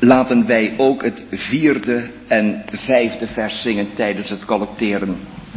Laten wij ook het vierde en vijfde vers zingen tijdens het collecteren.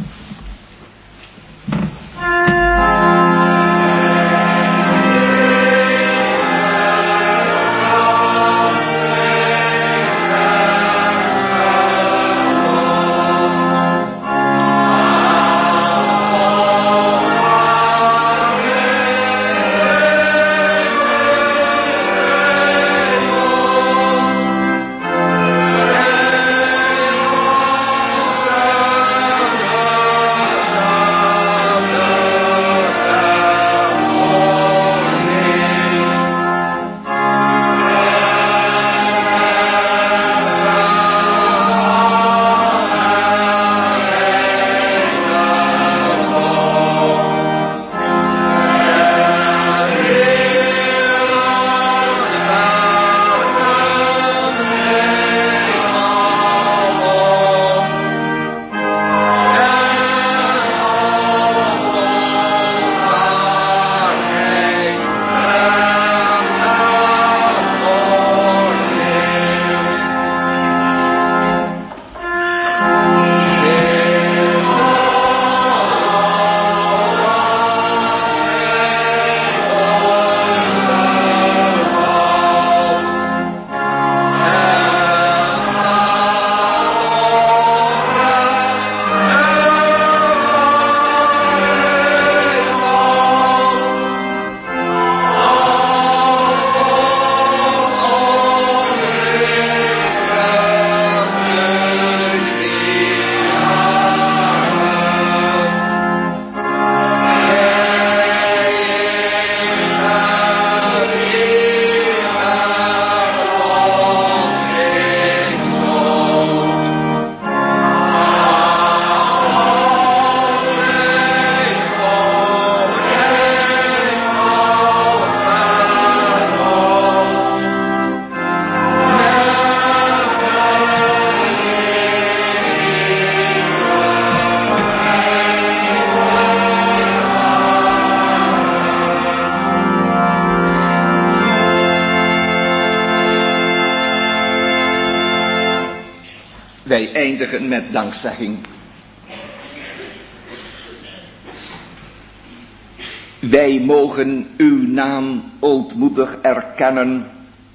Wij eindigen met dankzegging. Wij mogen uw naam ootmoedig erkennen.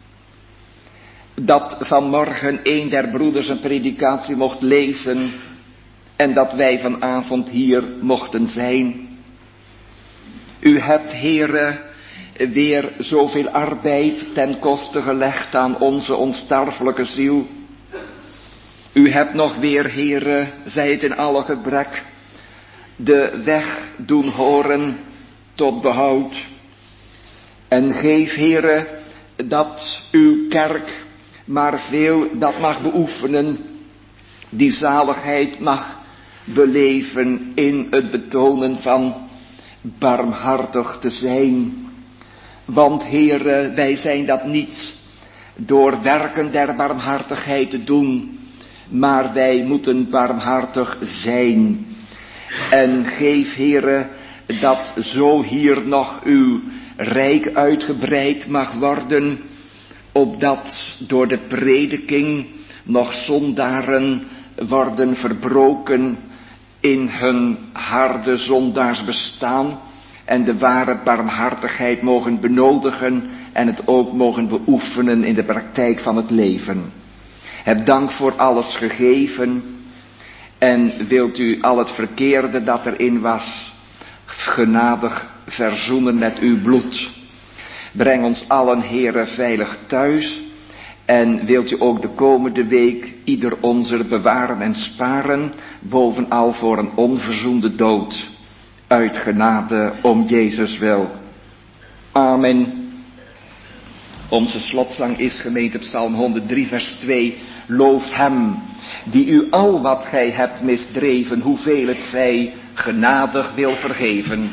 Dat vanmorgen een der broeders een predikatie mocht lezen. En dat wij vanavond hier mochten zijn. U hebt, Heere, weer zoveel arbeid ten koste gelegd aan onze onsterfelijke ziel. U hebt nog weer, Heere, zij het in alle gebrek, de weg doen horen tot behoud. En geef, Heere, dat uw kerk maar veel dat mag beoefenen, die zaligheid mag beleven in het betonen van barmhartig te zijn. Want, Heere, wij zijn dat niet door werken der barmhartigheid te doen, maar wij moeten barmhartig zijn. En geef, Heere, dat zo hier nog uw rijk uitgebreid mag worden, opdat door de prediking nog zondaren worden verbroken in hun harde zondaarsbestaan en de ware barmhartigheid mogen benodigen en het ook mogen beoefenen in de praktijk van het leven. Heb dank voor alles gegeven en wilt u al het verkeerde dat erin was genadig verzoenen met uw bloed. Breng ons allen, Heere, veilig thuis en wilt u ook de komende week ieder onzer bewaren en sparen, bovenal voor een onverzoende dood, uit genade om Jezus wil. Amen. Onze slotzang is, gemeente, Psalm honderddrie vers twee. Loof hem, die u al wat gij hebt misdreven, hoeveel het zij, genadig wil vergeven.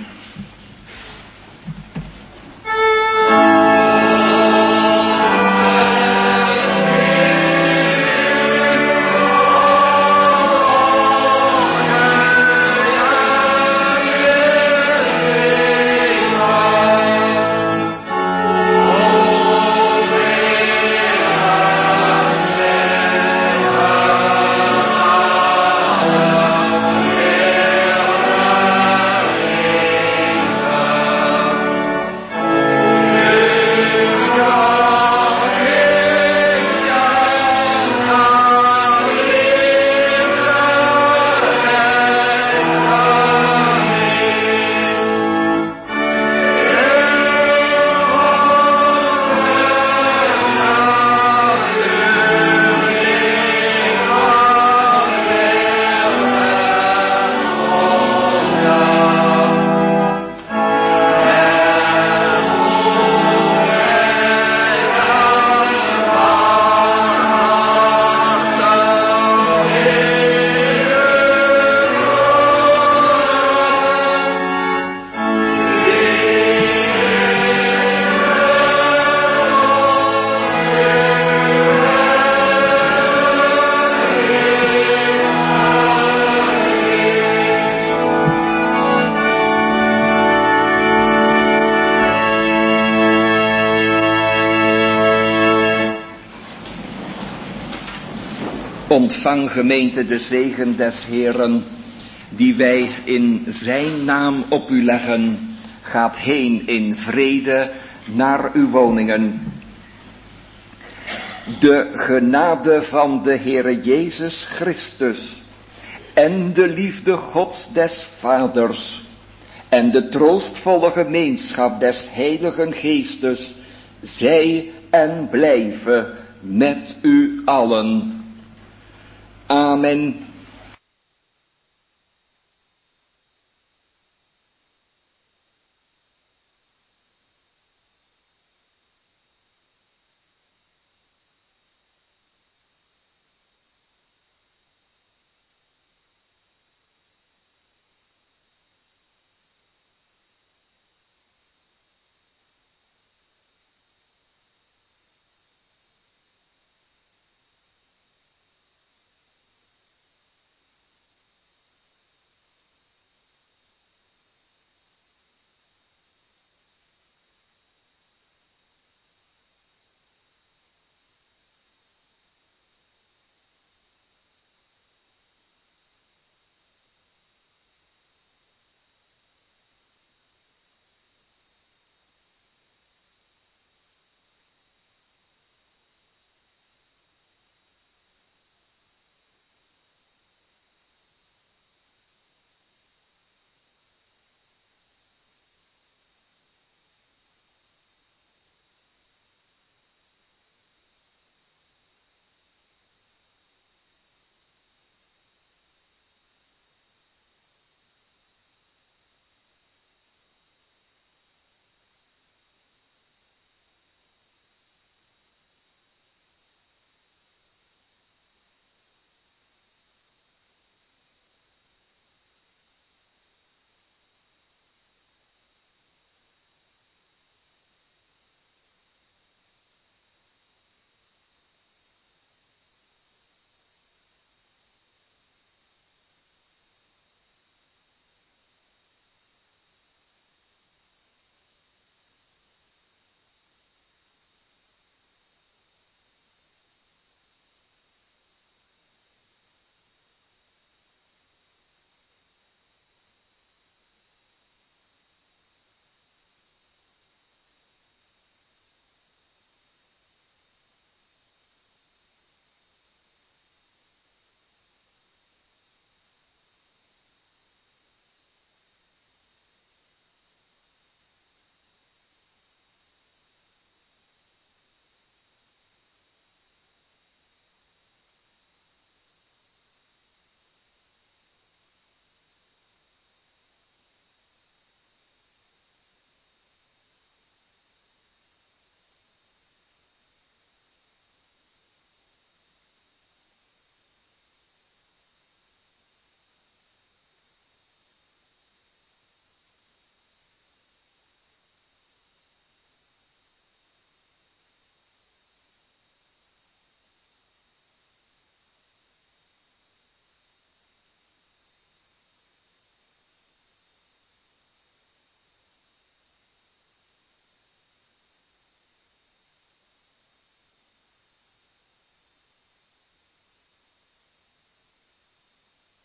Ontvang, gemeente, de zegen des Heeren, die wij in zijn naam op u leggen. Gaat heen in vrede naar uw woningen. De genade van de Heere Jezus Christus en de liefde Gods des Vaders en de troostvolle gemeenschap des Heiligen Geestes zij en blijven met u allen. Amen.